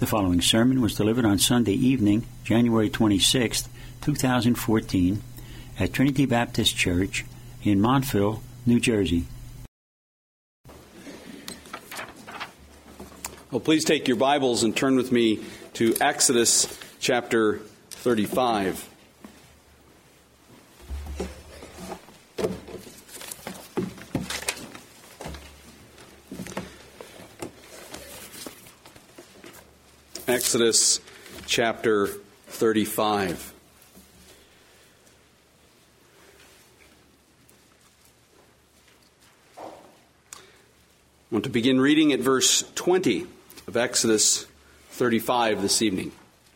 The following sermon was delivered on Sunday evening, January 26, 2014, at Trinity Baptist Church in Montville, New Jersey. Well, please take your Bibles and turn with me to Exodus chapter 35. Exodus chapter 35. I want to begin reading at verse 20 of Exodus 35 this evening.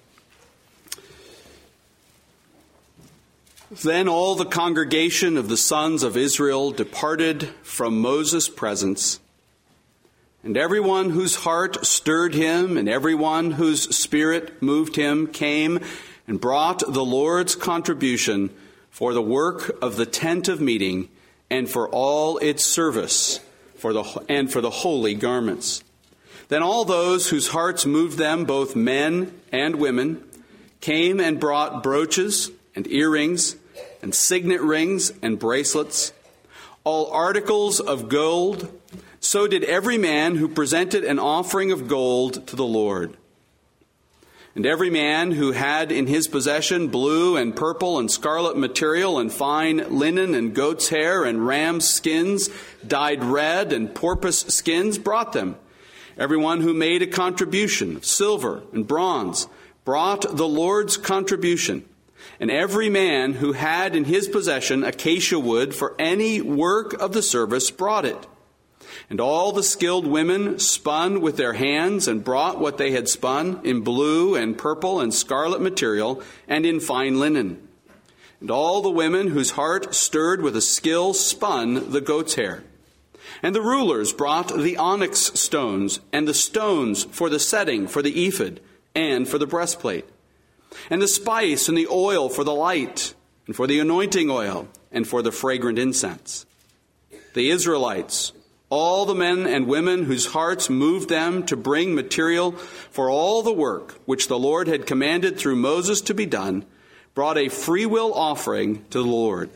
Then all the congregation of the sons of Israel departed from Moses' presence, and everyone whose heart stirred him and everyone whose spirit moved him came and brought the Lord's contribution for the work of the tent of meeting and for all its service and for the holy garments. Then all those whose hearts moved them, both men and women, came and brought brooches and earrings and signet rings and bracelets, all articles of gold. So did every man who presented an offering of gold to the Lord. And every man who had in his possession blue and purple and scarlet material and fine linen and goat's hair and ram's skins, dyed red and porpoise skins, brought them. Everyone who made a contribution of silver and bronze brought the Lord's contribution. And every man who had in his possession acacia wood for any work of the service brought it. And all the skilled women spun with their hands and brought what they had spun in blue and purple and scarlet material and in fine linen. And all the women whose heart stirred with a skill spun the goat's hair. And the rulers brought the onyx stones and the stones for the setting for the ephod and for the breastplate, and the spice and the oil for the light and for the anointing oil and for the fragrant incense. The Israelites, all the men and women whose hearts moved them to bring material for all the work which the Lord had commanded through Moses to be done, brought a freewill offering to the Lord.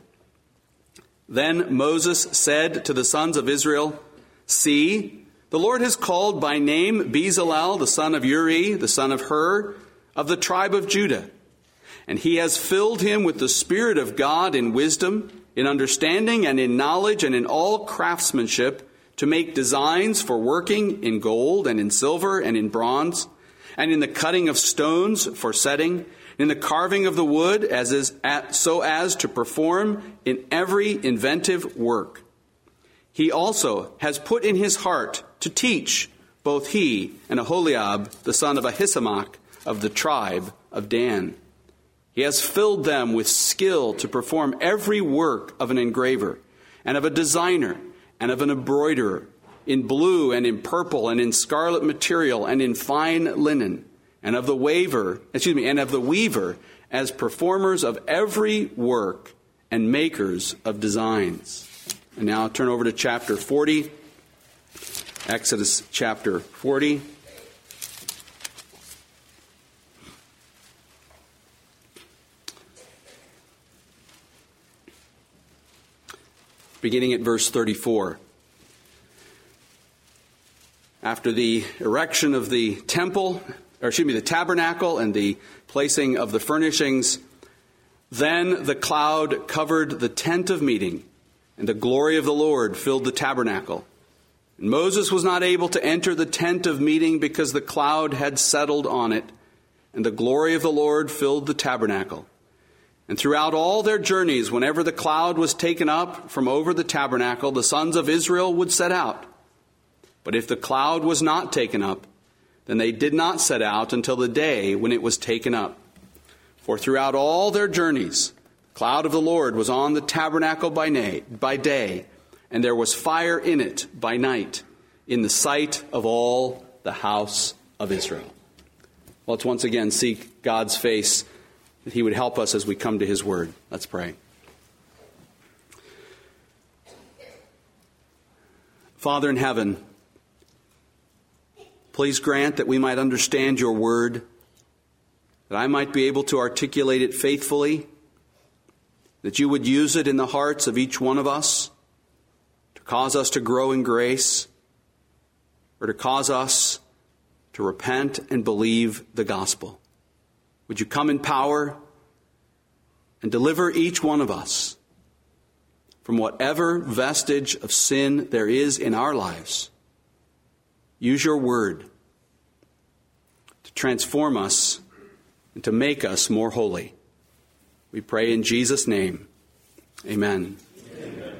Then Moses said to the sons of Israel, "See, the Lord has called by name Bezalel, the son of Uri, the son of Hur, of the tribe of Judah. And he has filled him with the Spirit of God in wisdom, in understanding, and in knowledge, and in all craftsmanship, to make designs for working in gold and in silver and in bronze, and in the cutting of stones for setting, in the carving of the wood so as to perform in every inventive work. He also has put in his heart to teach, both he and Aholiab, the son of Ahisamach, of the tribe of Dan. He has filled them with skill to perform every work of an engraver, and of a designer, and of an embroiderer, in blue and in purple and in scarlet material and in fine linen, and of the weaver as performers of every work and makers of designs." And now turn over to chapter 40, Exodus chapter 40. Beginning at verse 34. After the erection of the the tabernacle and the placing of the furnishings, then the cloud covered the tent of meeting, and the glory of the Lord filled the tabernacle. And Moses was not able to enter the tent of meeting because the cloud had settled on it, and the glory of the Lord filled the tabernacle. And throughout all their journeys, whenever the cloud was taken up from over the tabernacle, the sons of Israel would set out. But if the cloud was not taken up, then they did not set out until the day when it was taken up. For throughout all their journeys, the cloud of the Lord was on the tabernacle by day, and there was fire in it by night, in the sight of all the house of Israel. Let's once again seek God's face, that he would help us as we come to his word. Let's pray. Father in heaven, Please grant that we might understand your word, that I might be able to articulate it faithfully, that you would use it in the hearts of each one of us to cause us to grow in grace, or to cause us to repent and believe the gospel. Would you come in power and deliver each one of us from whatever vestige of sin there is in our lives. Use your word to transform us and to make us more holy. We pray in Jesus' name. Amen. Amen.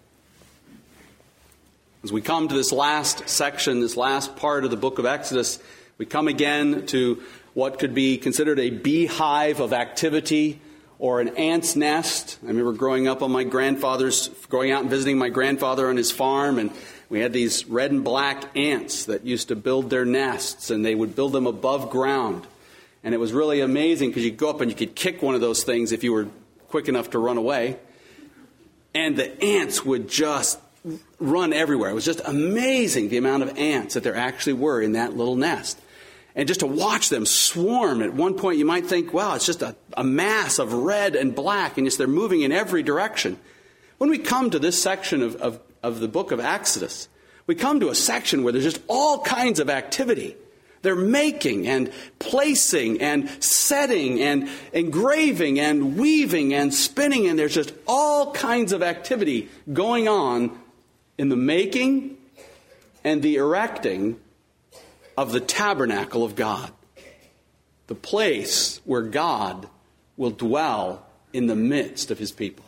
As we come to this last section, this last part of the book of Exodus, we come again to what could be considered a beehive of activity or an ant's nest. I remember growing out and visiting my grandfather on his farm, and we had these red and black ants that used to build their nests, and they would build them above ground. And it was really amazing because you'd go up and you could kick one of those things if you were quick enough to run away. And the ants would just run everywhere. It was just amazing the amount of ants that there actually were in that little nest. And just to watch them swarm, at one point you might think, wow, it's just a mass of red and black, and just they're moving in every direction. When we come to this section of the book of Exodus, we come to a section where there's just all kinds of activity. They're making and placing and setting and engraving and weaving and spinning, and there's just all kinds of activity going on in the making and the erecting of the tabernacle of God, the place where God will dwell in the midst of his people.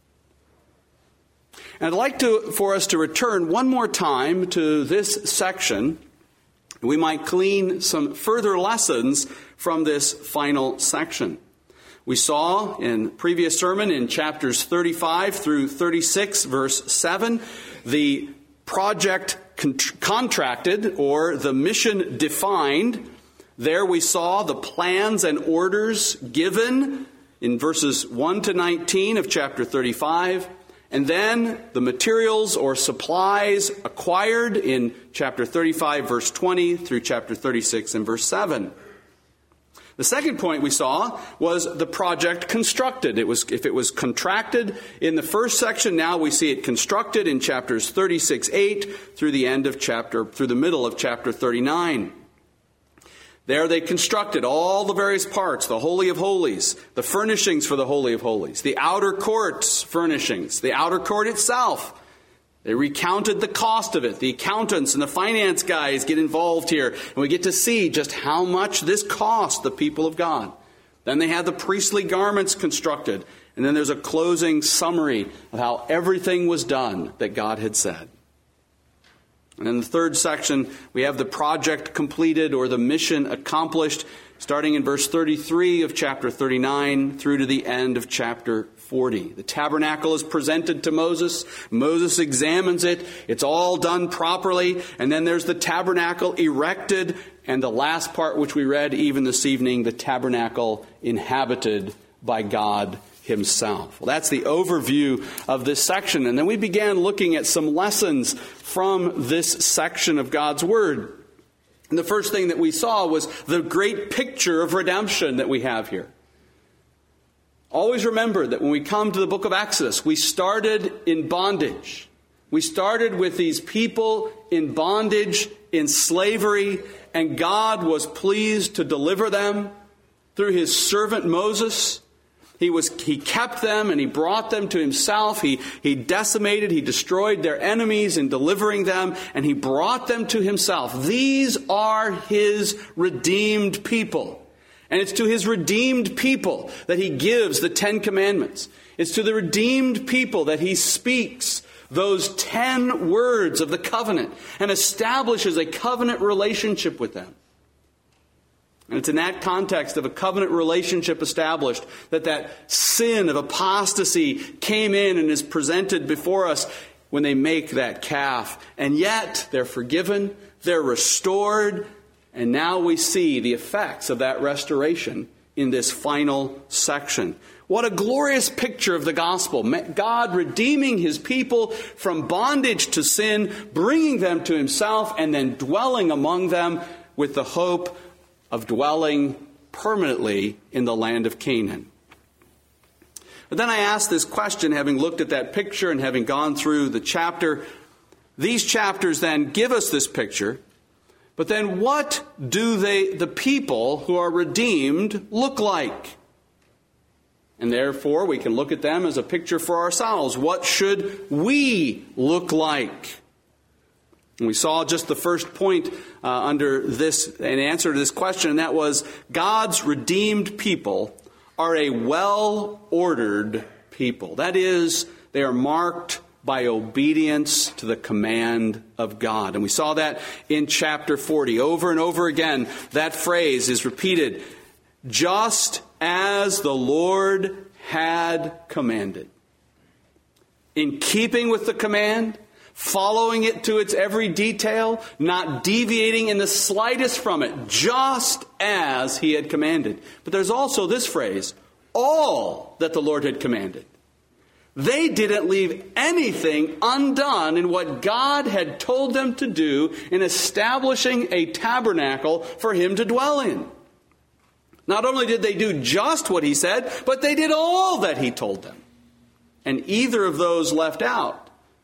And I'd like for us to return one more time to this section. We might glean some further lessons from this final section. We saw in previous sermon in chapters 35 through 36, verse 7, the project contracted, or the mission defined. There we saw the plans and orders given in verses 1 to 19 of chapter 35. And then the materials or supplies acquired in chapter 35, verse 20 through chapter 36 and verse 7. The second point we saw was the project constructed. If it was contracted in the first section, now we see it constructed in chapters 36:8 through the middle of chapter 39. There they constructed all the various parts, the Holy of Holies, the furnishings for the Holy of Holies, the outer court's furnishings, the outer court itself. They recounted the cost of it. The accountants and the finance guys get involved here, and we get to see just how much this cost the people of God. Then they had the priestly garments constructed, and then there's a closing summary of how everything was done that God had said. And in the third section, we have the project completed, or the mission accomplished, starting in verse 33 of chapter 39 through to the end of chapter 40. The tabernacle is presented to Moses. Moses examines it. It's all done properly. And then there's the tabernacle erected. And the last part, which we read even this evening, the tabernacle inhabited by God himself. Well, that's the overview of this section. And then we began looking at some lessons from this section of God's Word. And the first thing that we saw was the great picture of redemption that we have here. Always remember that when we come to the book of Exodus, we started in bondage. We started with these people in bondage, in slavery, and God was pleased to deliver them through his servant Moses. He kept them and he brought them to himself. He destroyed their enemies in delivering them, and he brought them to himself. These are his redeemed people. And it's to his redeemed people that he gives the 10 commandments. It's to the redeemed people that he speaks those 10 words of the covenant and establishes a covenant relationship with them. And it's in that context of a covenant relationship established that sin of apostasy came in and is presented before us when they make that calf. And yet they're forgiven, they're restored, and now we see the effects of that restoration in this final section. What a glorious picture of the gospel. God redeeming his people from bondage to sin, bringing them to himself, and then dwelling among them with the hope of dwelling permanently in the land of Canaan. But then I asked this question, having looked at that picture and having gone through the chapter. These chapters then give us this picture. But then what do the people who are redeemed look like? And therefore, we can look at them as a picture for ourselves. What should we look like? And we saw just the first point under this, an answer to this question, and that was God's redeemed people are a well-ordered people. That is, they are marked by obedience to the command of God. And we saw that in chapter 40. Over and over again, that phrase is repeated, just as the Lord had commanded. In keeping with the command, following it to its every detail, not deviating in the slightest from it, just as he had commanded. But there's also this phrase, all that the Lord had commanded. They didn't leave anything undone in what God had told them to do in establishing a tabernacle for him to dwell in. Not only did they do just what he said, but they did all that he told them. And either of those left out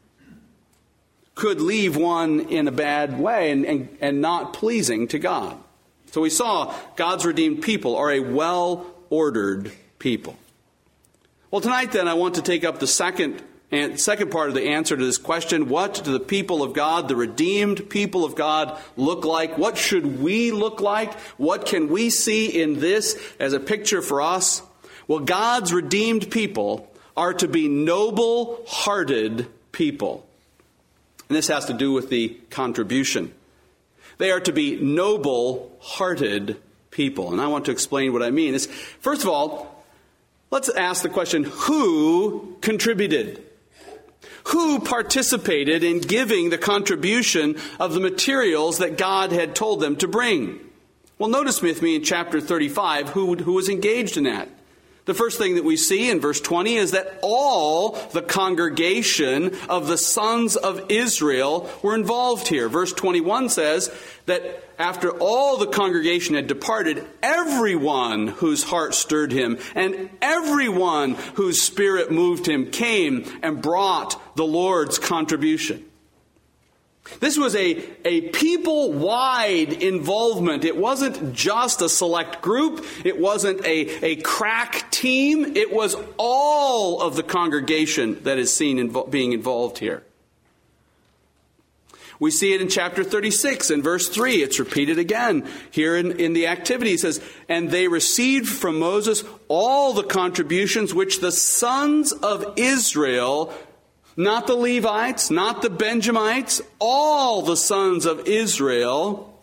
could leave one in a bad way and not pleasing to God. So we saw God's redeemed people are a well-ordered people. Well, tonight then I want to take up the second part of the answer to this question. What do the people of God, the redeemed people of God, look like? What should we look like? What can we see in this as a picture for us? Well, God's redeemed people are to be noble-hearted people. And this has to do with the contribution. They are to be noble-hearted people. And I want to explain what I mean. First of all, let's ask the question, who contributed? Who participated in giving the contribution of the materials that God had told them to bring? Well, notice with me in chapter 35 who was engaged in that. The first thing that we see in verse 20 is that all the congregation of the sons of Israel were involved here. Verse 21 says that after all the congregation had departed, everyone whose heart stirred him and everyone whose spirit moved him came and brought the Lord's contribution. This was a people-wide involvement. It wasn't just a select group. It wasn't a crack team. It was all of the congregation that is seen being involved here. We see it in chapter 36 in verse 3. It's repeated again here in the activity. It says, and they received from Moses all the contributions which the sons of Israel, not the Levites, not the Benjamites, all the sons of Israel.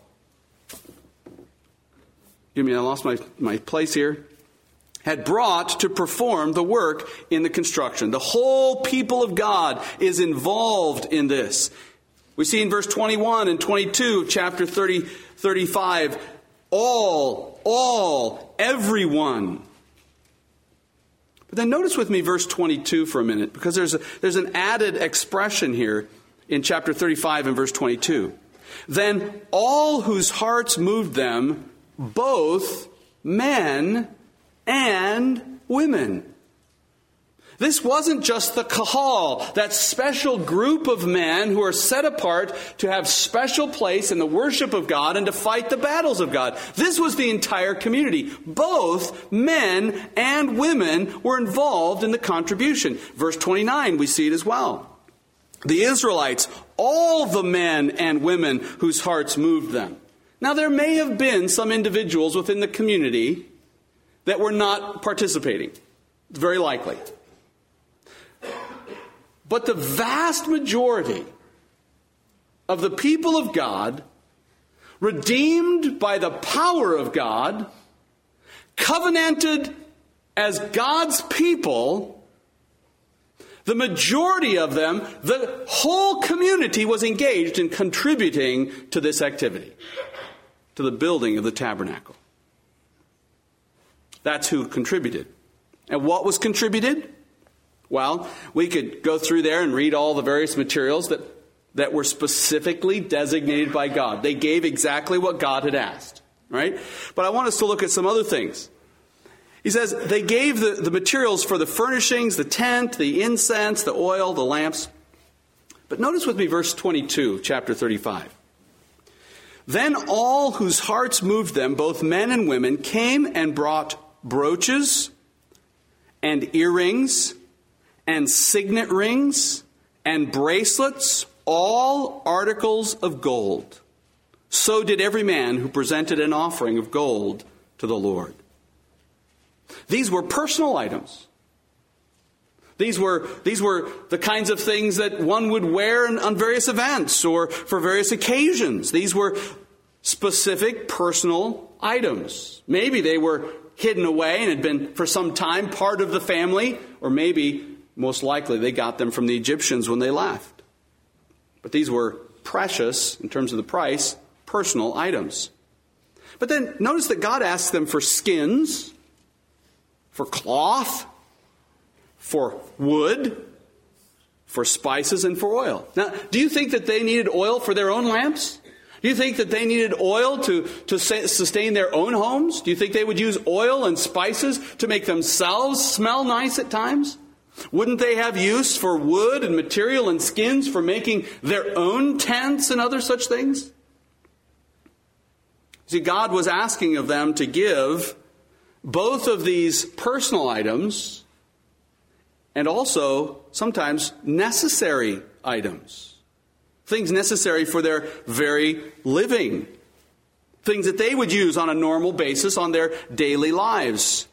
I lost my place here. Had brought to perform the work in the construction. The whole people of God is involved in this. We see in verse 21 and 22 of chapter 35, everyone. But then notice with me verse 22 for a minute, because there's an added expression here in chapter 35 and verse 22. Then all whose hearts moved them, both men and women. This wasn't just the kahal, that special group of men who are set apart to have special place in the worship of God and to fight the battles of God. This was the entire community. Both men and women were involved in the contribution. Verse 29, we see it as well. The Israelites, all the men and women whose hearts moved them. Now, there may have been some individuals within the community that were not participating. It's very likely. But the vast majority of the people of God, redeemed by the power of God, covenanted as God's people, the majority of them, the whole community was engaged in contributing to this activity, to the building of the tabernacle. That's who contributed. And what was contributed? Well, we could go through there and read all the various materials that that were specifically designated by God. They gave exactly what God had asked, right? But I want us to look at some other things. He says they gave the materials for the furnishings, the tent, the incense, the oil, the lamps. But notice with me verse 22, chapter 35. Then all whose hearts moved them, both men and women, came and brought brooches and earrings and signet rings and bracelets, all articles of gold. So did every man who presented an offering of gold to the Lord. These were personal items. These were the kinds of things that one would wear on various events or for various occasions. These were specific personal items. Maybe they were hidden away and had been for some time part of the family, or maybe, most likely, they got them from the Egyptians when they left. But these were precious, in terms of the price, personal items. But then notice that God asked them for skins, for cloth, for wood, for spices, and for oil. Now, do you think that they needed oil for their own lamps? Do you think that they needed oil to sustain their own homes? Do you think they would use oil and spices to make themselves smell nice at times? Wouldn't they have use for wood and material and skins for making their own tents and other such things? See, God was asking of them to give both of these personal items and also sometimes necessary items. Things necessary for their very living. Things that they would use on a normal basis on their daily lives.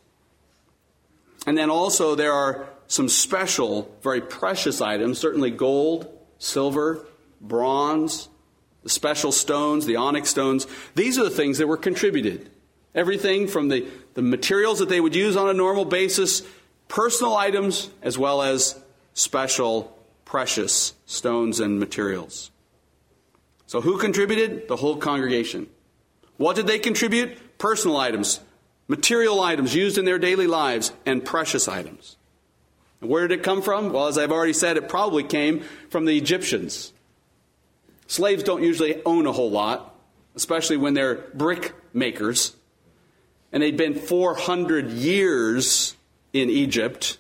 And then also there are some special, very precious items, certainly gold, silver, bronze, the special stones, the onyx stones. These are the things that were contributed. Everything from the materials that they would use on a normal basis, personal items, as well as special, precious stones and materials. So who contributed? The whole congregation. What did they contribute? Personal items, material items used in their daily lives, and precious items. And where did it come from? Well, as I've already said, it probably came from the Egyptians. Slaves don't usually own a whole lot, especially when they're brick makers. And they'd been 400 years in Egypt.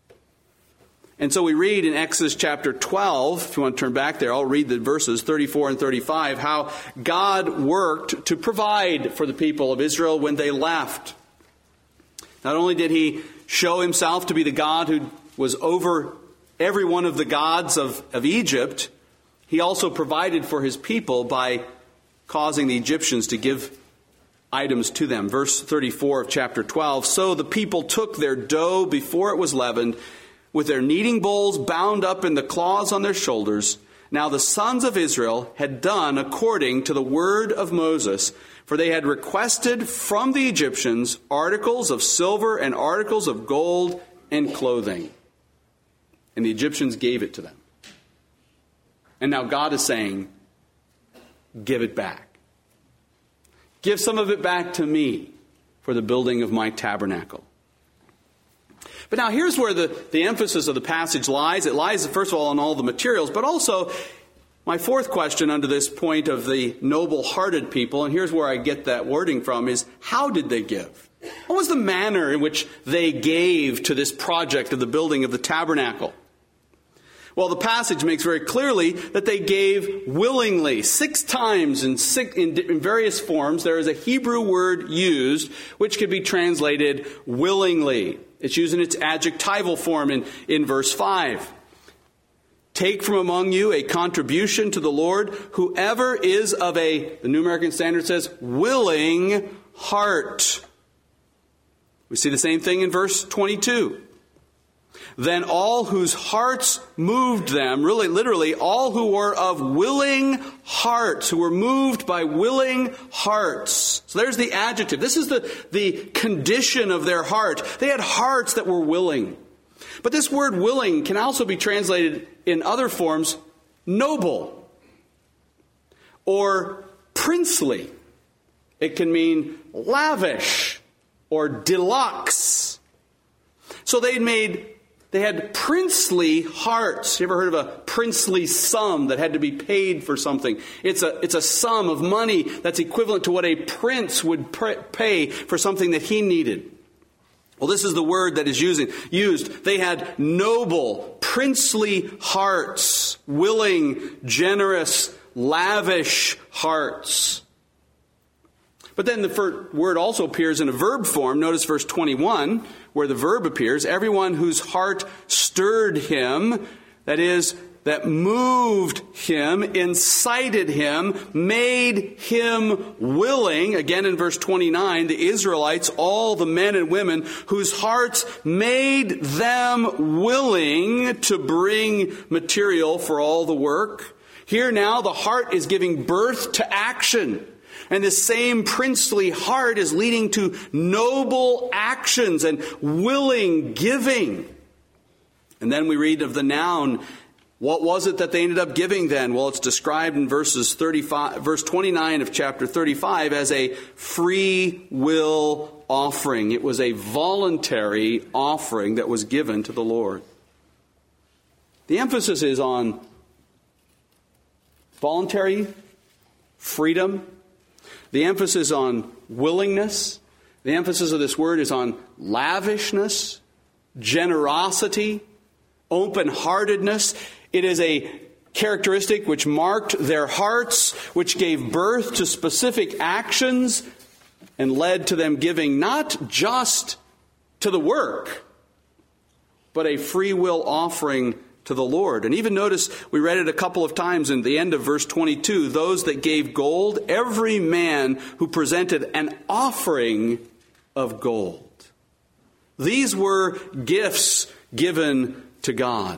And so we read in Exodus chapter 12, if you want to turn back there, I'll read the verses 34 and 35, how God worked to provide for the people of Israel when they left. Not only did he show himself to be the God who was over every one of the gods of Egypt, he also provided for his people by causing the Egyptians to give items to them. Verse 34 of chapter 12, so the people took their dough before it was leavened, with their kneading bowls bound up in the claws on their shoulders. Now the sons of Israel had done according to the word of Moses, for they had requested from the Egyptians articles of silver and articles of gold and clothing. And the Egyptians gave it to them. And now God is saying, give it back. Give some of it back to me for the building of my tabernacle. But now here's where the emphasis of the passage lies. It lies, first of all, on all the materials, but also my fourth question under this point of the noble-hearted people, and here's where I get that wording from, is how did they give? What was the manner in which they gave to this project of the building of the tabernacle? Well, the passage makes very clearly that they gave willingly. 6 times in various forms, there is a Hebrew word used which could be translated willingly. It's used in its adjectival form in verse 5. Take from among you a contribution to the Lord, whoever is of the New American Standard says, willing heart. We see the same thing in verse 22. Then all whose hearts moved them, really literally all who were of willing hearts, who were moved by willing hearts. So there's the adjective. This is the condition of their heart. They had hearts that were willing. But this word willing can also be translated in other forms, noble or princely. It can mean lavish or deluxe. So they'd made They had princely hearts. You ever heard of a princely sum that had to be paid for something? It's a sum of money that's equivalent to what a prince would pay for something that he needed. Well, this is the word that is used. They had noble, princely hearts, willing, generous, lavish hearts. But then the word also appears in a verb form. Notice verse 21, where the verb appears. Everyone whose heart stirred him, that is, that moved him, incited him, made him willing. Again in verse 29, the Israelites, all the men and women whose hearts made them willing to bring material for all the work. Here now the heart is giving birth to action. And this same princely heart is leading to noble actions and willing giving. And then we read of the noun. What was it that they ended up giving then? Well, it's described in verse 29 of chapter 35 as a free will offering. It was a voluntary offering that was given to the Lord. The emphasis is on voluntary freedom. The emphasis on willingness. The emphasis of this word is on lavishness, generosity, open-heartedness. It is a characteristic which marked their hearts, which gave birth to specific actions and led to them giving not just to the work, but a free will offering to the Lord. And even notice, we read it a couple of times in the end of verse 22, those that gave gold, every man who presented an offering of gold. These were gifts given to God.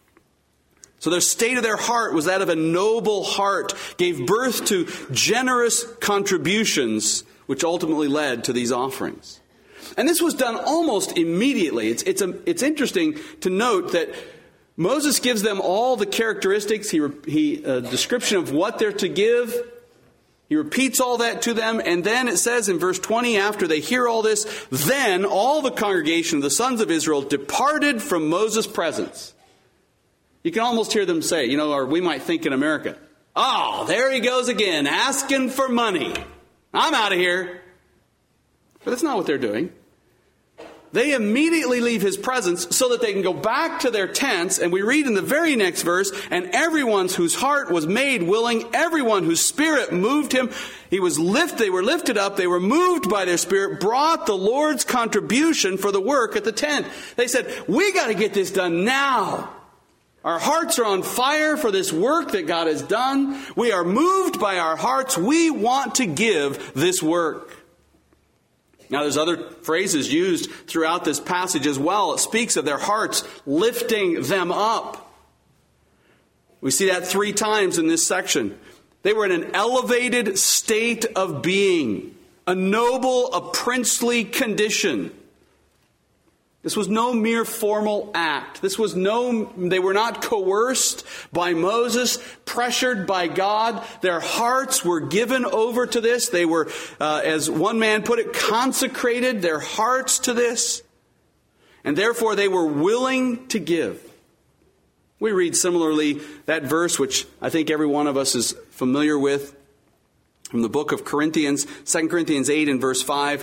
So the state of their heart was that of a noble heart, gave birth to generous contributions, which ultimately led to these offerings. And this was done almost immediately. It's interesting to note that Moses gives them all the characteristics, a description of what they're to give. He repeats all that to them, and then it says in verse 20, after they hear all this, then all the congregation of the sons of Israel departed from Moses' presence. You can almost hear them say, or we might think in America, oh, there he goes again, asking for money. I'm out of here. But that's not what they're doing. They immediately leave his presence so that they can go back to their tents. And we read in the very next verse, and everyone whose heart was made willing, everyone whose spirit moved him, they were lifted up, they were moved by their spirit, brought the Lord's contribution for the work at the tent. They said, we got to get this done now. Our hearts are on fire for this work that God has done. We are moved by our hearts. We want to give this work. Now, there's other phrases used throughout this passage as well. It speaks of their hearts lifting them up. We see that 3 times in this section. They were in an elevated state of being, a noble, a princely condition. This was no mere formal act. They were not coerced by Moses, pressured by God. Their hearts were given over to this. They were, as one man put it, consecrated their hearts to this. And therefore they were willing to give. We read similarly that verse, which I think every one of us is familiar with, from the book of Corinthians, 2 Corinthians 8 and verse 5.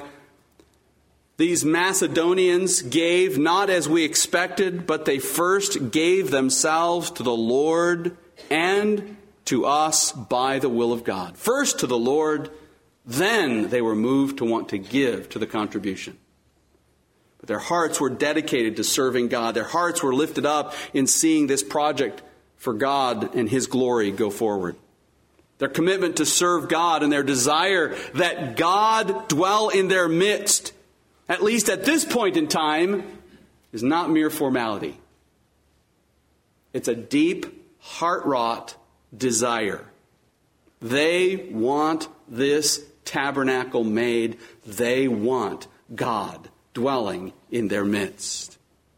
These Macedonians gave not as we expected, but they first gave themselves to the Lord and to us by the will of God. First to the Lord, then they were moved to want to give to the contribution. But their hearts were dedicated to serving God. Their hearts were lifted up in seeing this project for God and His glory go forward. Their commitment to serve God and their desire that God dwell in their midst, at least at this point in time, is not mere formality. It's a deep, heart-wrought desire. They want this tabernacle made. They want God dwelling in their midst.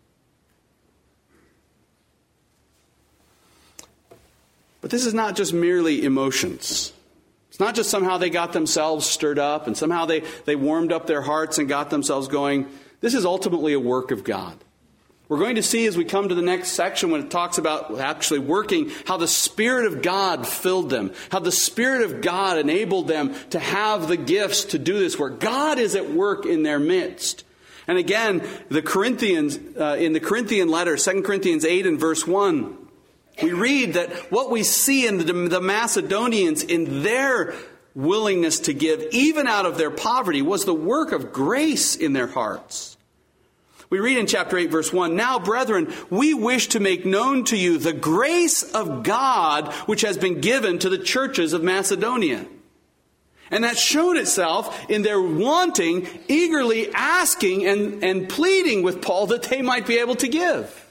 But this is not just merely emotions. It's not just somehow they got themselves stirred up and somehow they warmed up their hearts and got themselves going. This is ultimately a work of God. We're going to see as we come to the next section when it talks about actually working, how the Spirit of God filled them, how the Spirit of God enabled them to have the gifts to do this work. God is at work in their midst. And again, the Corinthians, in the Corinthian letter, 2 Corinthians 8 and verse 1, we read that what we see in the Macedonians in their willingness to give, even out of their poverty, was the work of grace in their hearts. We read in chapter 8, verse 1, "Now, brethren, we wish to make known to you the grace of God which has been given to the churches of Macedonia." And that showed itself in their wanting, eagerly asking and pleading with Paul that they might be able to give.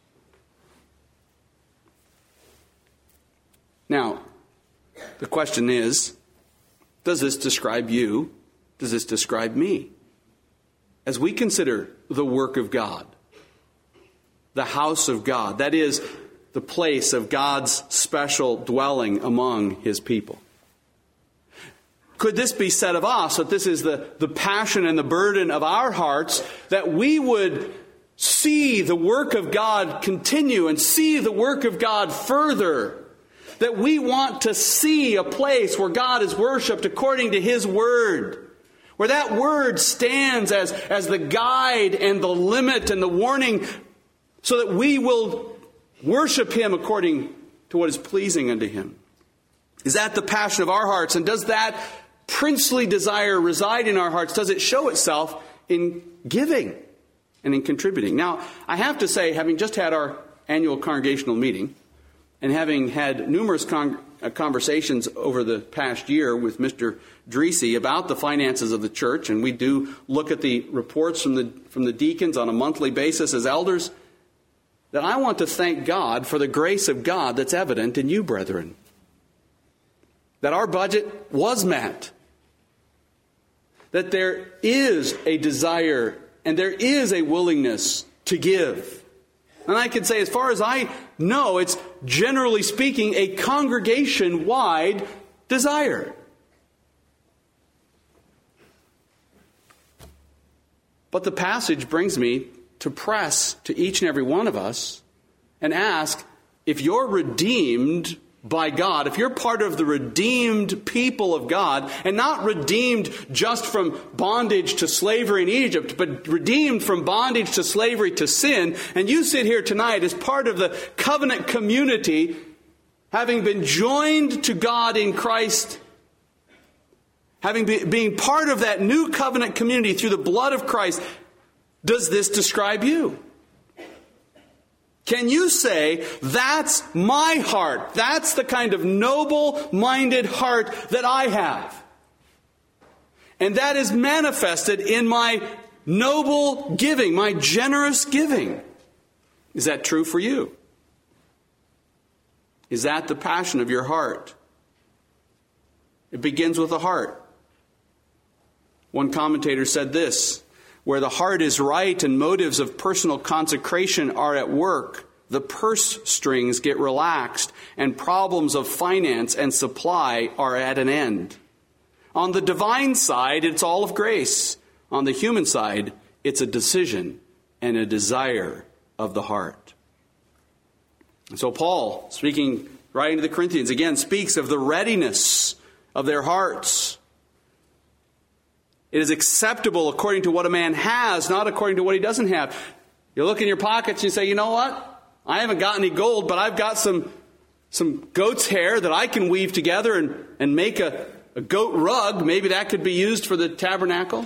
Now, the question is, does this describe you? Does this describe me? As we consider the work of God, the house of God, that is, the place of God's special dwelling among His people. Could this be said of us, that this is the passion and the burden of our hearts, that we would see the work of God continue and see the work of God further? That we want to see a place where God is worshipped according to His Word, where that Word stands as the guide and the limit and the warning, so that we will worship Him according to what is pleasing unto Him. Is that the passion of our hearts? And does that princely desire reside in our hearts? Does it show itself in giving and in contributing? Now, I have to say, having just had our annual congregational meeting, and having had numerous conversations over the past year with Mr. Dreesy about the finances of the church, and we do look at the reports from the deacons on a monthly basis as elders, that I want to thank God for the grace of God that's evident in you, brethren. That our budget was met. That there is a desire and there is a willingness to give. And I can say, as far as I know, it's generally speaking a congregation-wide desire. But the passage brings me to press to each and every one of us and ask, if you're redeemed by God, if you're part of the redeemed people of God, and not redeemed just from bondage to slavery in Egypt, but redeemed from bondage to slavery to sin, and you sit here tonight as part of the covenant community, having been joined to God in Christ, being part of that new covenant community through the blood of Christ, does this describe you? Can you say, that's my heart? That's the kind of noble-minded heart that I have. And that is manifested in my noble giving, my generous giving. Is that true for you? Is that the passion of your heart? It begins with the heart. One commentator said this: where the heart is right and motives of personal consecration are at work, the purse strings get relaxed and problems of finance and supply are at an end. On the divine side, it's all of grace. On the human side, it's a decision and a desire of the heart. And so Paul, speaking writing to the Corinthians, again speaks of the readiness of their hearts. It is acceptable according to what a man has, not according to what he doesn't have. You look in your pockets and you say, you know what? I haven't got any gold, but I've got some goat's hair that I can weave together and make a goat rug. Maybe that could be used for the tabernacle.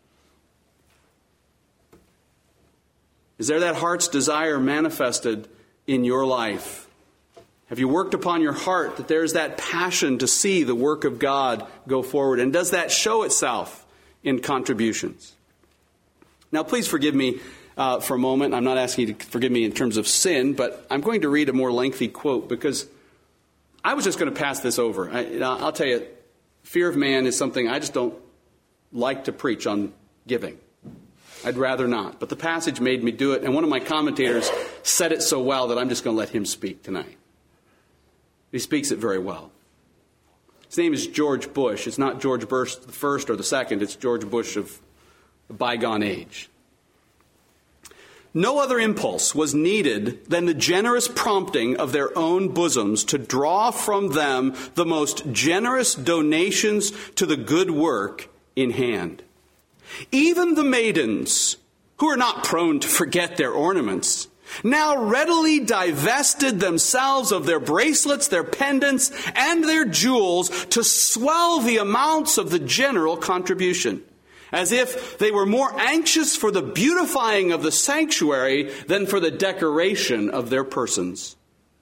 Is there that heart's desire manifested in your life? Have you worked upon your heart that there's that passion to see the work of God go forward? And does that show itself in contributions? Now, please forgive me for a moment. I'm not asking you to forgive me in terms of sin, but I'm going to read a more lengthy quote because I was just going to pass this over. I'll tell you, fear of man is something I just don't like to preach on giving. I'd rather not. But the passage made me do it, and one of my commentators said it so well that I'm just going to let him speak tonight. He speaks it very well. His name is George Bush. It's not George Bush the first or the second. It's George Bush of the bygone age. No other impulse was needed than the generous prompting of their own bosoms to draw from them the most generous donations to the good work in hand. Even the maidens, who are not prone to forget their ornaments, now readily divested themselves of their bracelets, their pendants, and their jewels to swell the amounts of the general contribution, as if they were more anxious for the beautifying of the sanctuary than for the decoration of their persons.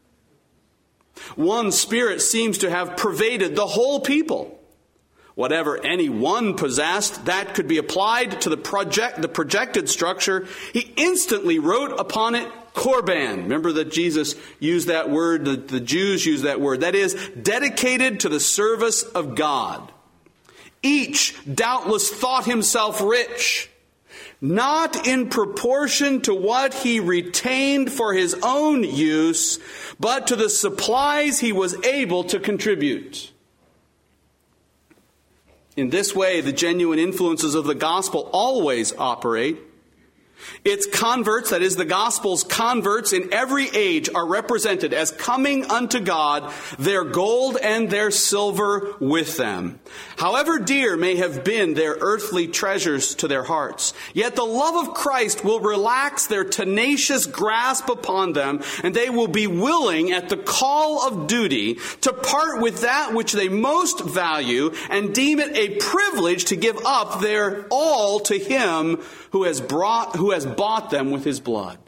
One spirit seems to have pervaded the whole people. Whatever any one possessed that could be applied to the projected structure, he instantly wrote upon it Korban. Remember that Jesus used that word, the Jews used that word. That is, dedicated to the service of God. Each doubtless thought himself rich, not in proportion to what he retained for his own use, but to the supplies he was able to contribute. In this way, the genuine influences of the gospel always operate. Its converts, that is, the gospel's converts in every age, are represented as coming unto God, their gold and their silver with them. However dear may have been their earthly treasures to their hearts, yet the love of Christ will relax their tenacious grasp upon them, and they will be willing at the call of duty to part with that which they most value and deem it a privilege to give up their all to Him who has bought them with His blood.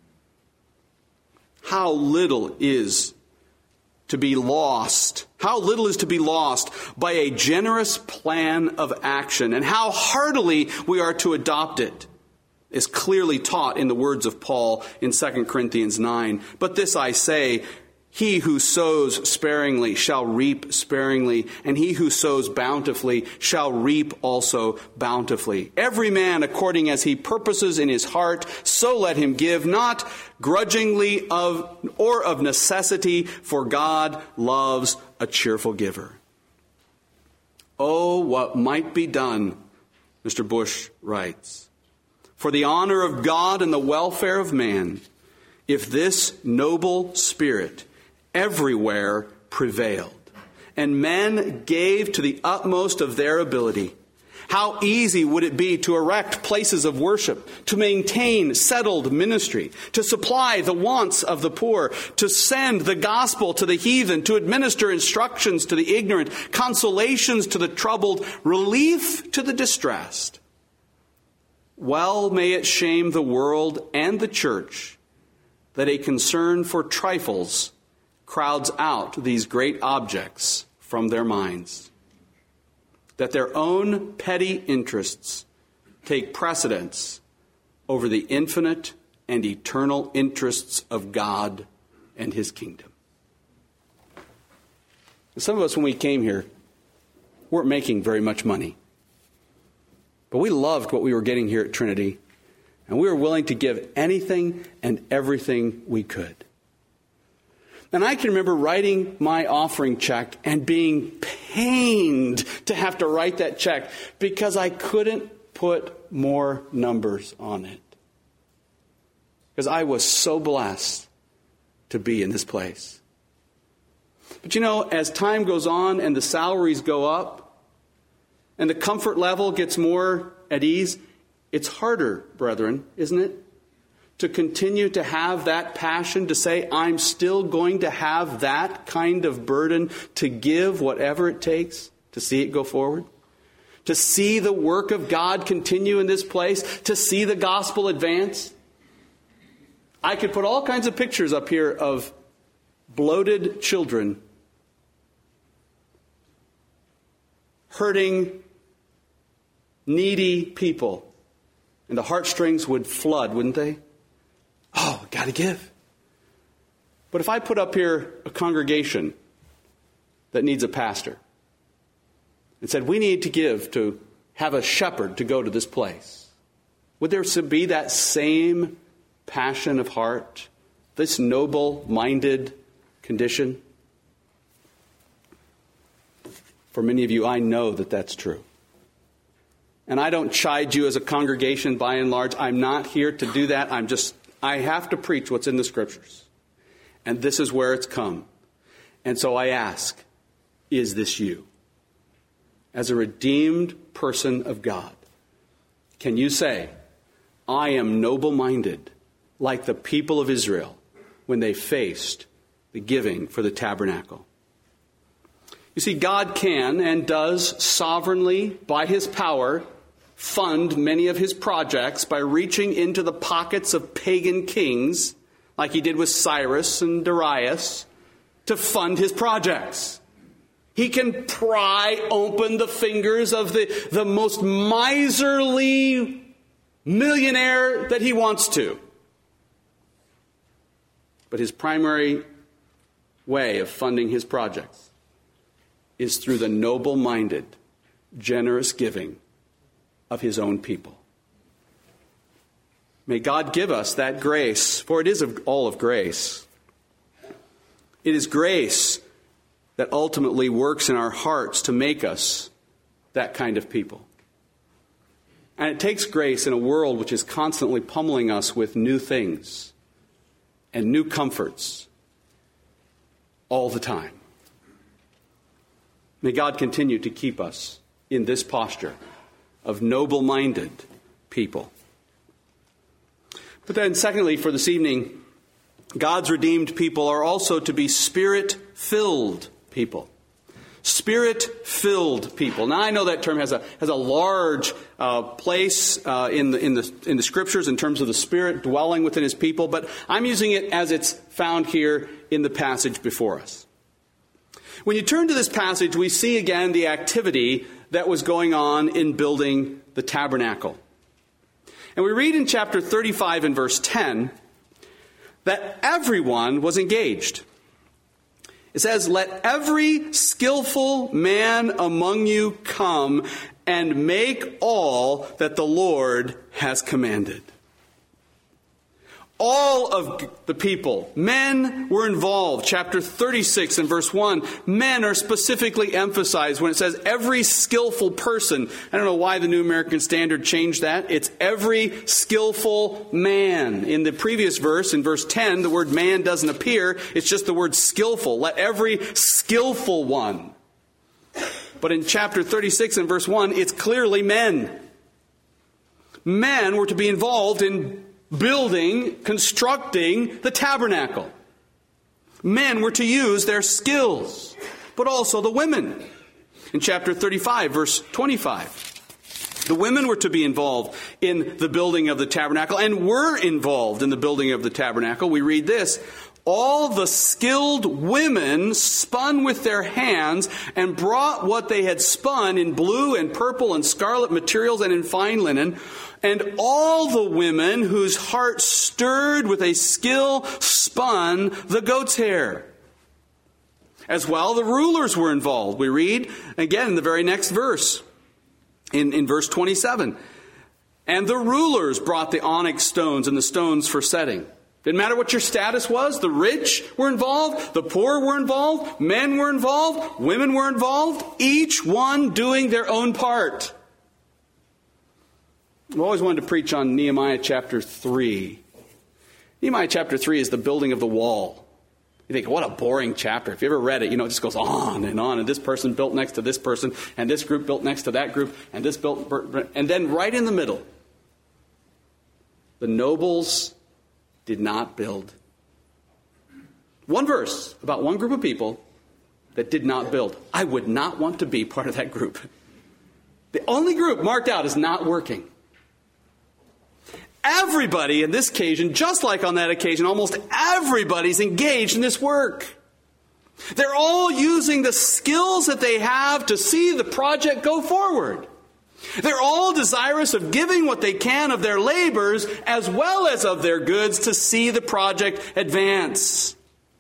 How little is to be lost. How little is to be lost by a generous plan of action, and how heartily we are to adopt it is clearly taught in the words of Paul in 2 Corinthians 9. But this I say, he who sows sparingly shall reap sparingly, and he who sows bountifully shall reap also bountifully. Every man according as he purposes in his heart, so let him give, not grudgingly or of necessity, for God loves a cheerful giver. Oh, what might be done, Mr. Bush writes, for the honor of God and the welfare of man, if this noble spirit everywhere prevailed, and men gave to the utmost of their ability. How easy would it be to erect places of worship, to maintain settled ministry, to supply the wants of the poor, to send the gospel to the heathen, to administer instructions to the ignorant, consolations to the troubled, relief to the distressed. Well may it shame the world and the church that a concern for trifles crowds out these great objects from their minds, that their own petty interests take precedence over the infinite and eternal interests of God and His kingdom. Some of us, when we came here, weren't making very much money, but we loved what we were getting here at Trinity, and we were willing to give anything and everything we could. And I can remember writing my offering check and being pained to have to write that check because I couldn't put more numbers on it. Because I was so blessed to be in this place. But you know, as time goes on and the salaries go up and the comfort level gets more at ease, it's harder, brethren, isn't it? To continue to have that passion, to say, I'm still going to have that kind of burden to give whatever it takes to see it go forward, to see the work of God continue in this place, to see the gospel advance. I could put all kinds of pictures up here of bloated children, hurting, needy people, and the heartstrings would flood, wouldn't they? Oh, got to give. But if I put up here a congregation that needs a pastor and said, we need to give to have a shepherd to go to this place, would there be that same passion of heart, this noble-minded condition? For many of you, I know that that's true. And I don't chide you as a congregation by and large. I'm not here to do that. I have to preach what's in the Scriptures. And this is where it's come. And so I ask, is this you? As a redeemed person of God, can you say, I am noble-minded like the people of Israel when they faced the giving for the tabernacle? You see, God can and does sovereignly, by his power, fund many of his projects by reaching into the pockets of pagan kings, like he did with Cyrus and Darius, to fund his projects. He can pry open the fingers of the most miserly millionaire that he wants to. But his primary way of funding his projects is through the noble-minded, generous giving of his own people. May God give us that grace, for it is all of grace. It is grace that ultimately works in our hearts to make us that kind of people. And it takes grace in a world which is constantly pummeling us with new things and new comforts all the time. May God continue to keep us in this posture of noble-minded people. But then secondly, for this evening, God's redeemed people are also to be Spirit-filled people. Spirit-filled people. Now, I know that term has a large place in the Scriptures in terms of the Spirit dwelling within his people, but I'm using it as it's found here in the passage before us. When you turn to this passage, we see again the activity that was going on in building the tabernacle. And we read in chapter 35 and verse 10 that everyone was engaged. It says, "Let every skillful man among you come and make all that the Lord has commanded." All of the people, men were involved. Chapter 36 and verse 1, men are specifically emphasized when it says every skillful person. I don't know why the New American Standard changed that. It's every skillful man. In the previous verse, in verse 10, the word man doesn't appear. It's just the word skillful. Let every skillful one. But in chapter 36 and verse 1, it's clearly men. Men were to be involved in building, constructing the tabernacle. Men were to use their skills, but also the women. In chapter 35, verse 25, the women were to be involved in the building of the tabernacle and were involved in the building of the tabernacle. We read this, "All the skilled women spun with their hands and brought what they had spun in blue and purple and scarlet materials and in fine linen. And all the women whose hearts stirred with a skill spun the goat's hair." As well, the rulers were involved. We read, again, in the very next verse, in verse 27, "And the rulers brought the onyx stones and the stones for setting." Didn't matter what your status was. The rich were involved. The poor were involved. Men were involved. Women were involved. Each one doing their own part. I've always wanted to preach on Nehemiah chapter 3. Nehemiah chapter 3 is the building of the wall. You think, what a boring chapter. If you ever read it, it just goes on. And this person built next to this person, and this group built next to that group, and this built, and then right in the middle, the nobles did not build. One verse about one group of people that did not build. I would not want to be part of that group. The only group marked out as not working. Everybody in this occasion, just like on that occasion, almost everybody's engaged in this work. They're all using the skills that they have to see the project go forward. They're all desirous of giving what they can of their labors as well as of their goods to see the project advance.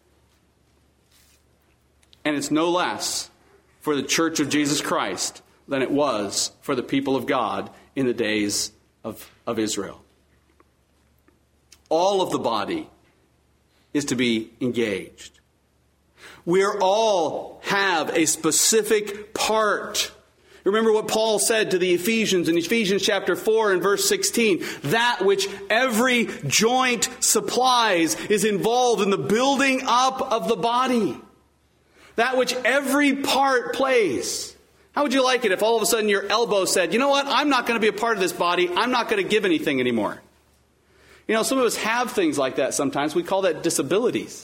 And it's no less for the Church of Jesus Christ than it was for the people of God in the days of Israel. All of the body is to be engaged. We all have a specific part Remember what Paul said to the Ephesians in Ephesians chapter 4 and verse 16. That which every joint supplies is involved in the building up of the body. That which every part plays. How would you like it if all of a sudden your elbow said, you know what, I'm not going to be a part of this body. I'm not going to give anything anymore. You know, some of us have things like that sometimes. We call that disabilities.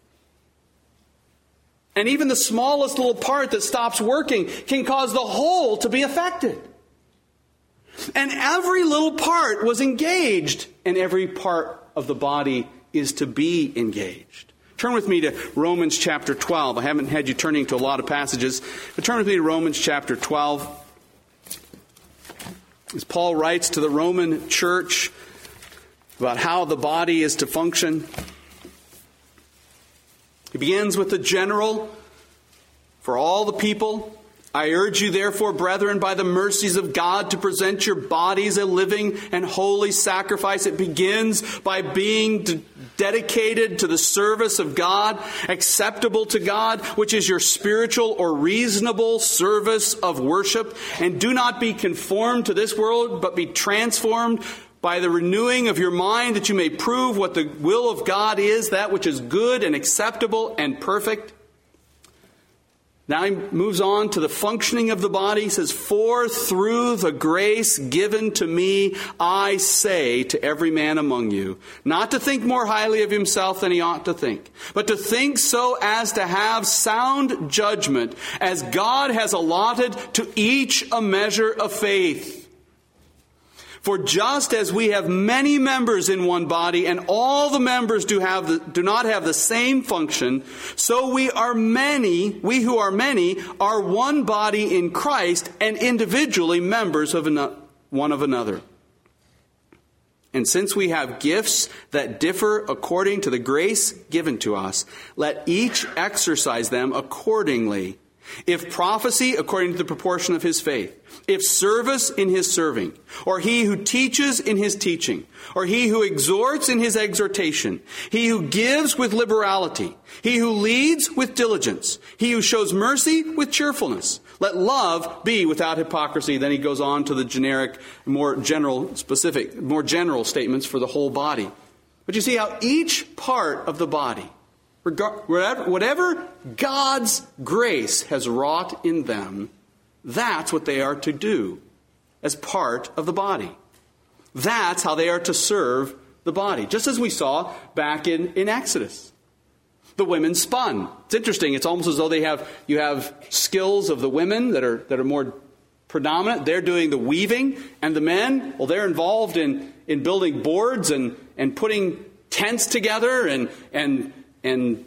And even the smallest little part that stops working can cause the whole to be affected. And every little part was engaged, and every part of the body is to be engaged. Turn with me to Romans chapter 12. I haven't had you turning to a lot of passages, but turn with me to Romans chapter 12. As Paul writes to the Roman church about how the body is to function, he begins with the general, for all the people. I urge you, therefore, brethren, by the mercies of God, to present your bodies a living and holy sacrifice. It begins by being dedicated to the service of God, acceptable to God, which is your spiritual or reasonable service of worship. And do not be conformed to this world, but be transformed by the renewing of your mind, that you may prove what the will of God is, that which is good and acceptable and perfect. Now he moves on to the functioning of the body. He says, for through the grace given to me, I say to every man among you, not to think more highly of himself than he ought to think, but to think so as to have sound judgment, as God has allotted to each a measure of faith. For just as we have many members in one body, and all the members do not have the same function, so we who are many, are one body in Christ, and individually members of one of another. And since we have gifts that differ according to the grace given to us, let each exercise them accordingly. If prophecy, according to the proportion of his faith. If service, in his serving. Or he who teaches, in his teaching. Or he who exhorts, in his exhortation. He who gives with liberality. He who leads with diligence. He who shows mercy with cheerfulness. Let love be without hypocrisy. Then he goes on to the generic, more general statements for the whole body. But you see how each part of the body, whatever God's grace has wrought in them, that's what they are to do as part of the body. That's how they are to serve the body. Just as we saw back in Exodus. The women spun. It's interesting. It's almost as though you have skills of the women that are more predominant. They're doing the weaving. And the men, well, they're involved in building boards and putting tents together and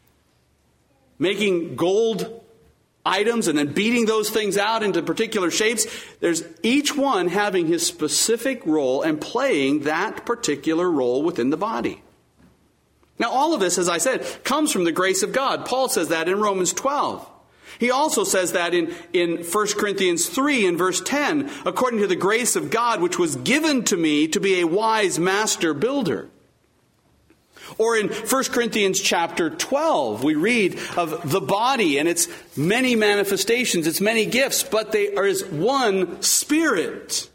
making gold items and then beating those things out into particular shapes. There's each one having his specific role and playing that particular role within the body. Now, all of this, as I said, comes from the grace of God. Paul says that in Romans 12. He also says that in 1 Corinthians 3 in verse 10, according to the grace of God, which was given to me to be a wise master builder. Or in 1 Corinthians chapter 12, we read of the body and its many manifestations, its many gifts, but there is one Spirit.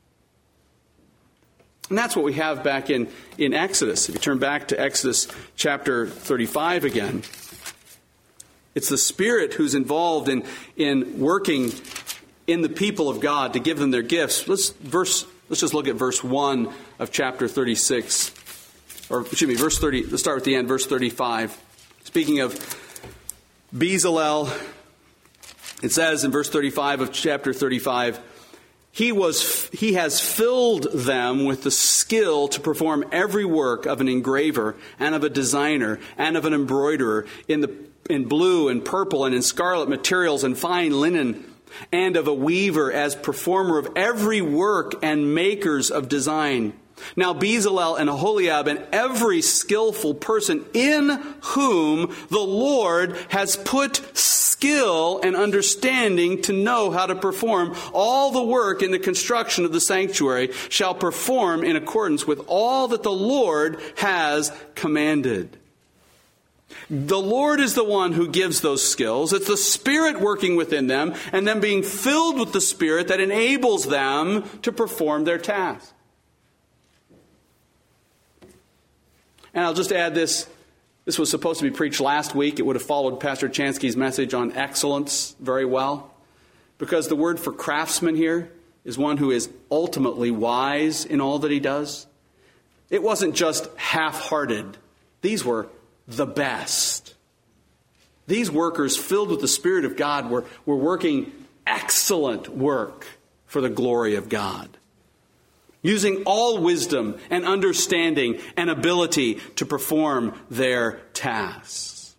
And that's what we have back in Exodus. If you turn back to Exodus chapter 35 again, it's the Spirit who's involved in working in the people of God to give them their gifts. Let's just look at verse 1 of chapter 36. Verse 30. Let's start with the end, verse 35. Speaking of Bezalel, it says in verse 35 of chapter 35, He has filled them with the skill to perform every work of an engraver and of a designer and of an embroiderer in blue and purple and in scarlet materials and fine linen, and of a weaver as performer of every work and makers of design. Now Bezalel and Aholiab and every skillful person in whom the Lord has put skill and understanding to know how to perform all the work in the construction of the sanctuary shall perform in accordance with all that the Lord has commanded. The Lord is the one who gives those skills. It's the Spirit working within them and them being filled with the Spirit that enables them to perform their task. And I'll just add this. This was supposed to be preached last week. It would have followed Pastor Chansky's message on excellence very well. Because the word for craftsman here is one who is ultimately wise in all that he does. It wasn't just half-hearted. These were the best. These workers filled with the Spirit of God were working excellent work for the glory of God. Using all wisdom and understanding and ability to perform their tasks.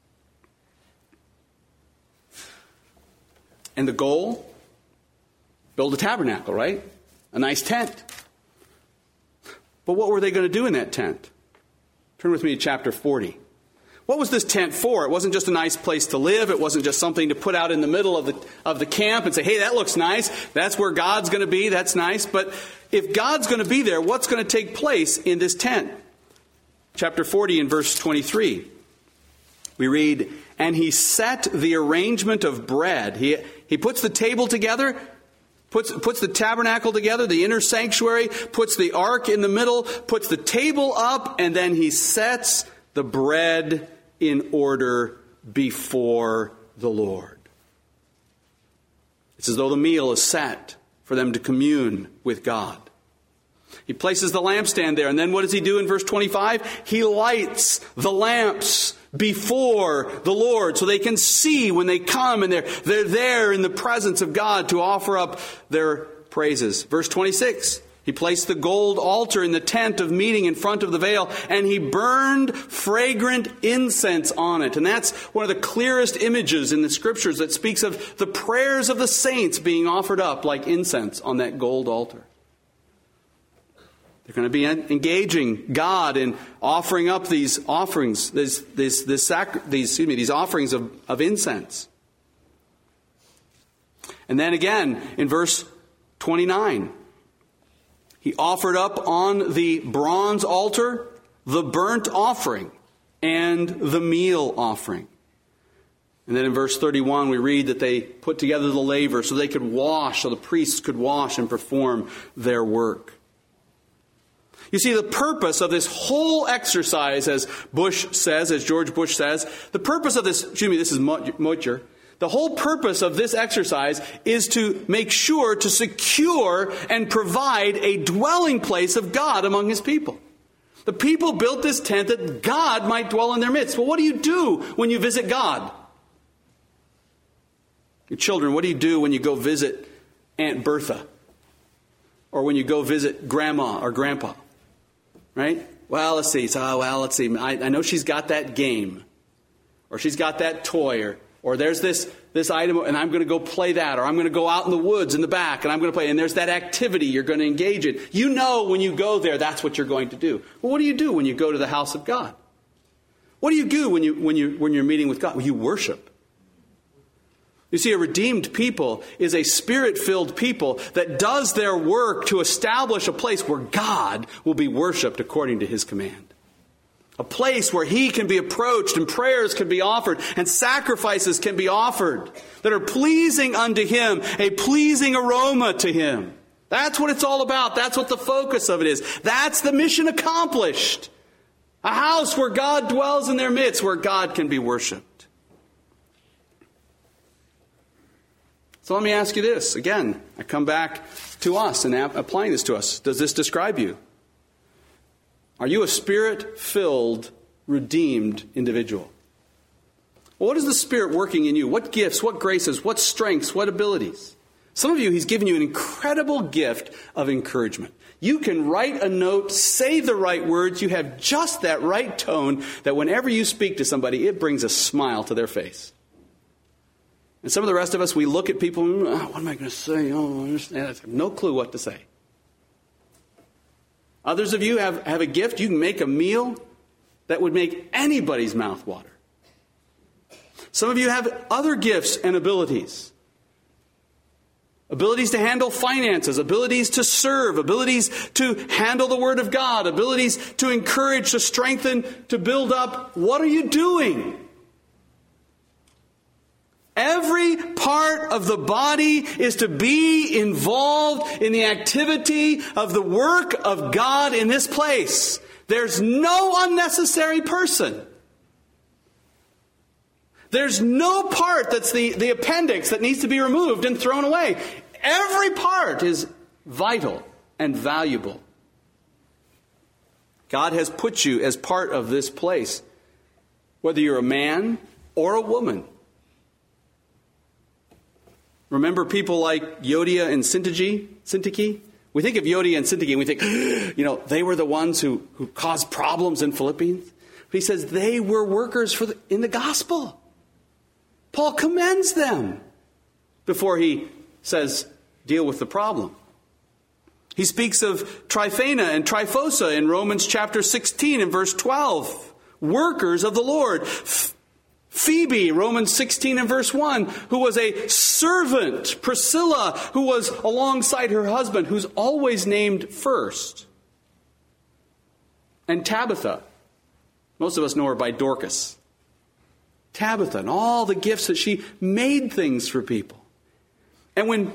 And the goal? Build a tabernacle, right? A nice tent. But what were they going to do in that tent? Turn with me to chapter 40. What was this tent for? It wasn't just a nice place to live. It wasn't just something to put out in the middle of the camp and say, hey, that looks nice. That's where God's going to be. That's nice. But if God's going to be there, what's going to take place in this tent? Chapter 40 and verse 23. We read, and he set the arrangement of bread. He puts the table together, puts the tabernacle together, the inner sanctuary, puts the ark in the middle, puts the table up, and then he sets the bread in order before the Lord. It's as though the meal is set for them to commune with God. He places the lampstand there, and then what does he do in verse 25? He lights the lamps before the Lord so they can see when they come and they're there in the presence of God to offer up their praises. Verse 26. He placed the gold altar in the tent of meeting in front of the veil, and he burned fragrant incense on it. And that's one of the clearest images in the Scriptures that speaks of the prayers of the saints being offered up like incense on that gold altar. They're going to be engaging God in offering up these offerings, these offerings of incense. And then again, in verse 29, he offered up on the bronze altar the burnt offering and the meal offering. And then in verse 31 we read that they put together the laver so they could wash, so the priests could wash and perform their work. You see, the purpose of this whole exercise, as George Bush says, the purpose of this, this is Motyer, the whole purpose of this exercise is to make sure to secure and provide a dwelling place of God among His people. The people built this tent that God might dwell in their midst. Well, what do you do when you visit God? Your children, what do you do when you go visit Aunt Bertha? Or when you go visit Grandma or Grandpa? Right? Well, let's see. I know she's got that game. Or she's got that toy. Or there's this item, and I'm going to go play that. Or I'm going to go out in the woods in the back, and I'm going to play. And there's that activity you're going to engage in. You know when you go there, that's what you're going to do. Well, what do you do when you go to the house of God? What do you do when you're meeting with God? Well, you worship. You see, a redeemed people is a Spirit-filled people that does their work to establish a place where God will be worshipped according to His command. A place where He can be approached and prayers can be offered and sacrifices can be offered that are pleasing unto Him, a pleasing aroma to Him. That's what it's all about. That's what the focus of it is. That's the mission accomplished. A house where God dwells in their midst, where God can be worshipped. So let me ask you this. Again, I come back to us and applying this to us. Does this describe you? Are you a Spirit-filled, redeemed individual? Well, what is the Spirit working in you? What gifts, what graces, what strengths, what abilities? Some of you, He's given you an incredible gift of encouragement. You can write a note, say the right words. You have just that right tone that whenever you speak to somebody, it brings a smile to their face. And some of the rest of us, we look at people, what am I going to say? Oh, I understand. I have no clue what to say. Others of you have a gift. You can make a meal that would make anybody's mouth water. Some of you have other gifts and abilities. abilities to handle finances, abilities to serve, abilities to handle the Word of God, abilities to encourage, to strengthen, to build up. What are you doing? Every part of the body is to be involved in the activity of the work of God in this place. There's no unnecessary person. There's no part that's the appendix that needs to be removed and thrown away. Every part is vital and valuable. God has put you as part of this place, whether you're a man or a woman. Remember people like Yodia and Syntyche? We think of Yodia and Syntyche and we think, they were the ones who caused problems in Philippians. But he says they were workers in the gospel. Paul commends them before he says, deal with the problem. He speaks of Tryphena and Tryphosa in Romans chapter 16 and verse 12. Workers of the Lord. Phoebe, Romans 16 and verse 1, who was a servant. Priscilla, who was alongside her husband, who's always named first. And Tabitha. Most of us know her by Dorcas. Tabitha and all the gifts that she made things for people. And when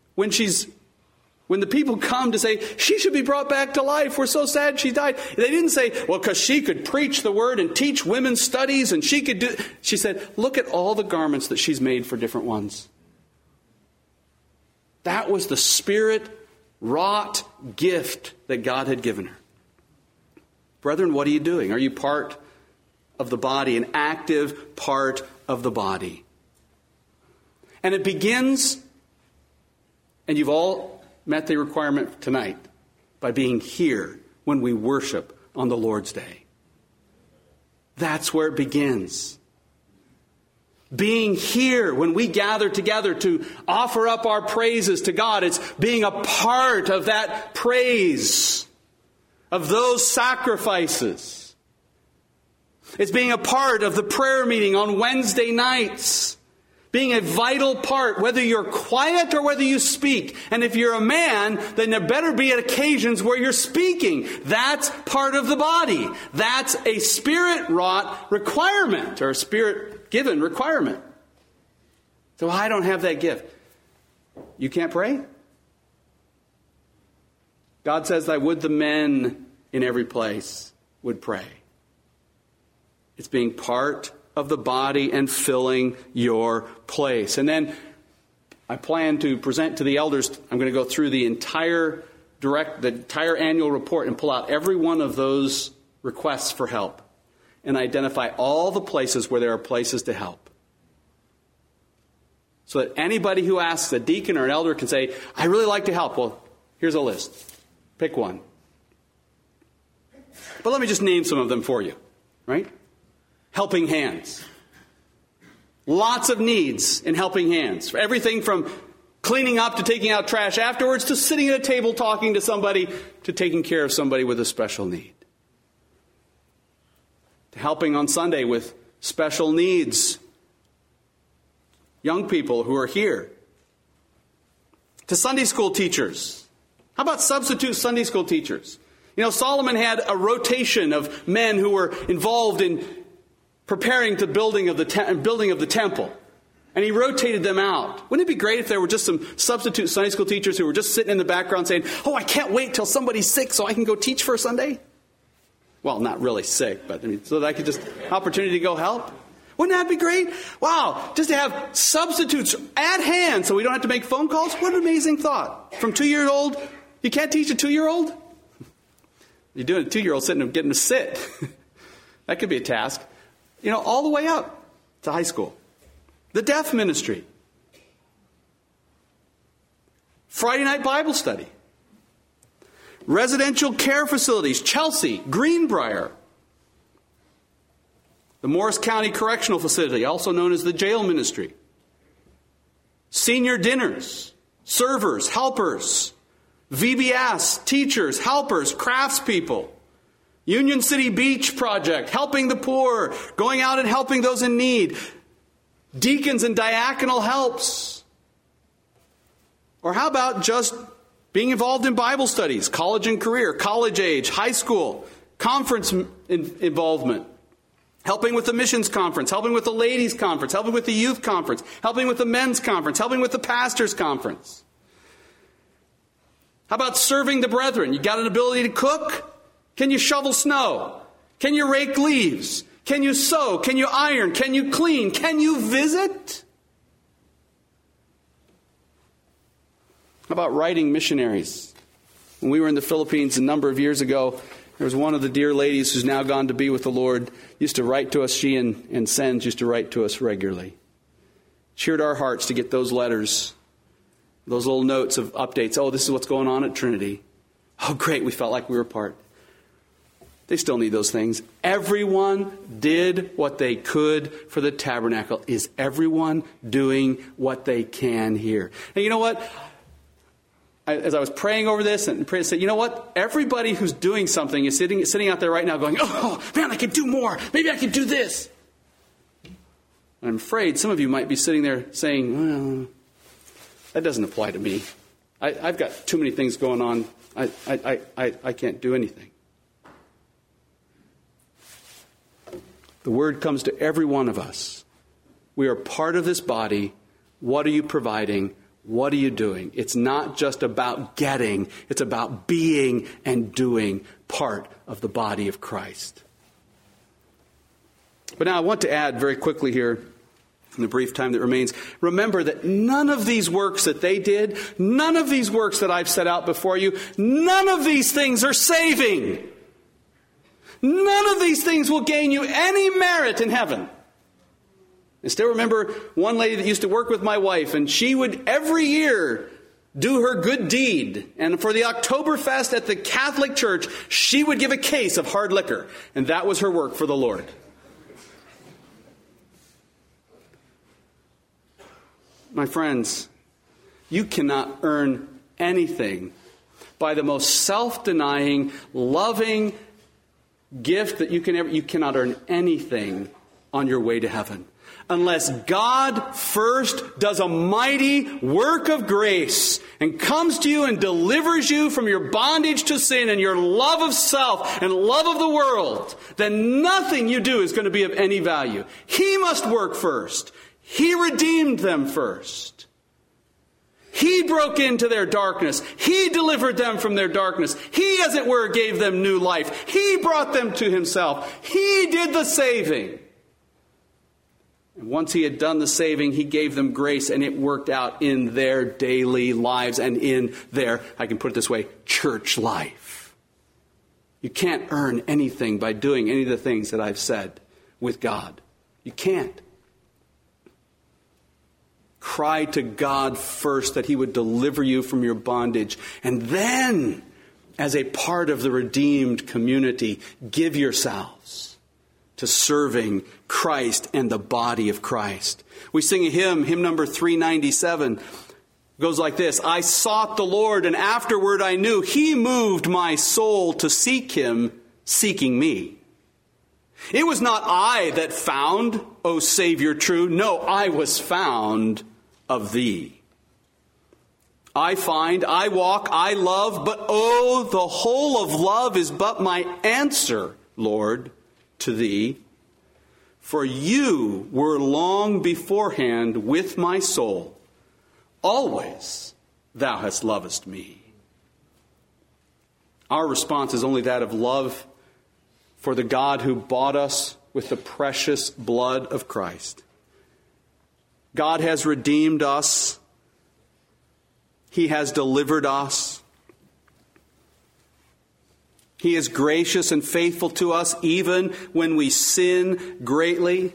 the people come to say, she should be brought back to life, we're so sad she died. They didn't say, well, because she could preach the word and teach women's studies and she could do. She said, look at all the garments that she's made for different ones. That was the Spirit-wrought gift that God had given her. Brethren, what are you doing? Are you part of the body, an active part of the body? And it begins, and you've all met the requirement tonight, by being here when we worship on the Lord's Day. That's where it begins. Being here when we gather together to offer up our praises to God. It's being a part of that praise, of those sacrifices. It's being a part of the prayer meeting on Wednesday nights. Being a vital part, whether you're quiet or whether you speak. And if you're a man, then there better be at occasions where you're speaking. That's part of the body. That's a Spirit-wrought requirement, or a Spirit-given requirement. So I don't have that gift. You can't pray? God says, I would the men in every place would pray. It's being part of the body and filling your place. And then I plan to present to the elders, I'm going to go through the entire annual report and pull out every one of those requests for help and identify all the places where there are places to help. So that anybody who asks, a deacon or an elder, can say, I really like to help. Well, here's a list. Pick one. But let me just name some of them for you, right? Helping hands. Lots of needs in helping hands. Everything from cleaning up to taking out trash afterwards, to sitting at a table talking to somebody, to taking care of somebody with a special need. To helping on Sunday with special needs. Young people who are here. To Sunday school teachers. How about substitute Sunday school teachers? Solomon had a rotation of men who were involved in preparing the building of the temple. And he rotated them out. Wouldn't it be great if there were just some substitute Sunday school teachers who were just sitting in the background saying, oh, I can't wait till somebody's sick so I can go teach for a Sunday? Well, not really sick, but so that I could just opportunity to go help. Wouldn't that be great? Wow, just to have substitutes at hand so we don't have to make phone calls. What an amazing thought. From 2-year-old, you can't teach a 2-year-old? You're doing a 2-year-old sitting and getting to sit. That could be a task. All the way up to high school. The deaf ministry. Friday night Bible study. Residential care facilities, Chelsea, Greenbrier. The Morris County Correctional Facility, also known as the jail ministry. Senior dinners, servers, helpers, VBS, teachers, helpers, craftspeople. Union City Beach Project, helping the poor, going out and helping those in need. Deacons and diaconal helps. Or how about just being involved in Bible studies, college and career, college age, high school, conference involvement, helping with the missions conference, helping with the ladies conference, helping with the youth conference, helping with the men's conference, helping with the pastors conference. How about serving the brethren? You got an ability to cook? Can you shovel snow? Can you rake leaves? Can you sew? Can you iron? Can you clean? Can you visit? How about writing missionaries? When we were in the Philippines a number of years ago, there was one of the dear ladies who's now gone to be with the Lord, used to write to us, she and Sens used to write to us regularly. Cheered our hearts to get those letters, those little notes of updates. Oh, this is what's going on at Trinity. Oh, great, we felt like we were part. They still need those things. Everyone did what they could for the tabernacle. Is everyone doing what they can here? And you know what? As I was praying over this and praying, I said, you know what? Everybody who's doing something is sitting out there right now going, oh, man, I could do more. Maybe I could do this. I'm afraid some of you might be sitting there saying, well, that doesn't apply to me. I've got too many things going on. I can't do anything. The word comes to every one of us. We are part of this body. What are you providing? What are you doing? It's not just about getting. It's about being and doing part of the body of Christ. But now I want to add very quickly here, in the brief time that remains, remember that none of these works that they did, none of these works that I've set out before you, none of these things are saving. None of these things will gain you any merit in heaven. I still remember one lady that used to work with my wife, and she would every year do her good deed. And for the Oktoberfest at the Catholic Church, she would give a case of hard liquor. And that was her work for the Lord. My friends, you cannot earn anything by the most self-denying, loving gift that you cannot earn anything on your way to heaven. Unless God first does a mighty work of grace and comes to you and delivers you from your bondage to sin and your love of self and love of the world, then nothing you do is going to be of any value. He must work first. He redeemed them first. He broke into their darkness. He delivered them from their darkness. He, as it were, gave them new life. He brought them to himself. He did the saving. And once he had done the saving, he gave them grace, and it worked out in their daily lives and in their, I can put it this way, church life. You can't earn anything by doing any of the things that I've said with God. You can't. Cry to God first that he would deliver you from your bondage. And then, as a part of the redeemed community, give yourselves to serving Christ and the body of Christ. We sing a hymn number 397. It goes like this. I sought the Lord, and afterward I knew he moved my soul to seek him, seeking me. It was not I that found, O Savior true. No, I was found of thee. I find, I walk, I love, but oh, the whole of love is but my answer, Lord, to thee. For you were long beforehand with my soul. Always thou hast lovest me. Our response is only that of love for the God who bought us with the precious blood of Christ. God has redeemed us. He has delivered us. He is gracious and faithful to us even when we sin greatly.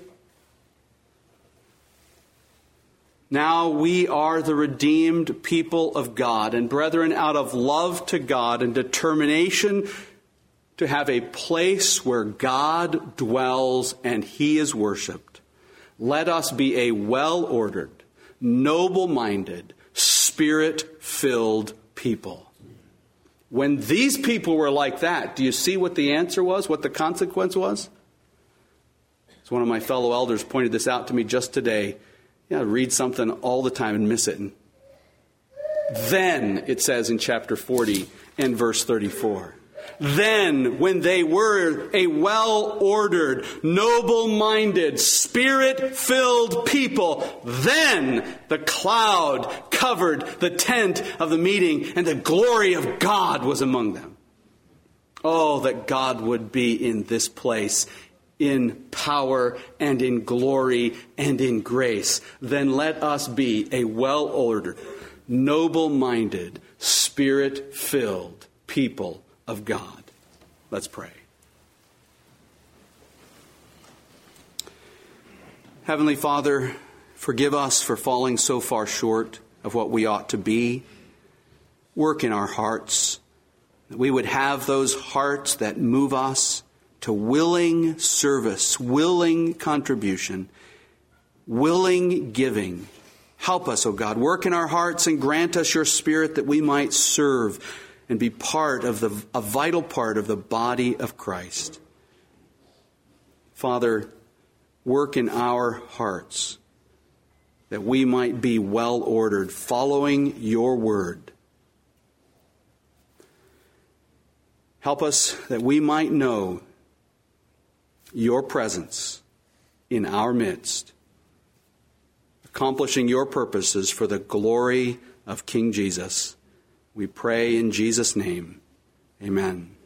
Now we are the redeemed people of God. And brethren, out of love to God and determination to have a place where God dwells and he is worshipped, let us be a well-ordered, noble-minded, spirit-filled people. When these people were like that, do you see what the answer was, what the consequence was? As one of my fellow elders pointed this out to me just today. Read something all the time and miss it. And Then, it says in chapter 40 and verse 34, then, when they were a well-ordered, noble-minded, Spirit-filled people, then the cloud covered the tent of the meeting, and the glory of God was among them. Oh, that God would be in this place, in power and in glory and in grace. Then let us be a well-ordered, noble-minded, Spirit-filled people of God. Let's pray. Heavenly Father, forgive us for falling so far short of what we ought to be. Work in our hearts, that we would have those hearts that move us to willing service, willing contribution, willing giving. Help us, O God. Work in our hearts and grant us your Spirit that we might serve and be a vital part of the body of Christ. Father, work in our hearts that we might be well ordered, following your word. Help us that we might know your presence in our midst, accomplishing your purposes for the glory of King Jesus. We pray in Jesus' name. Amen.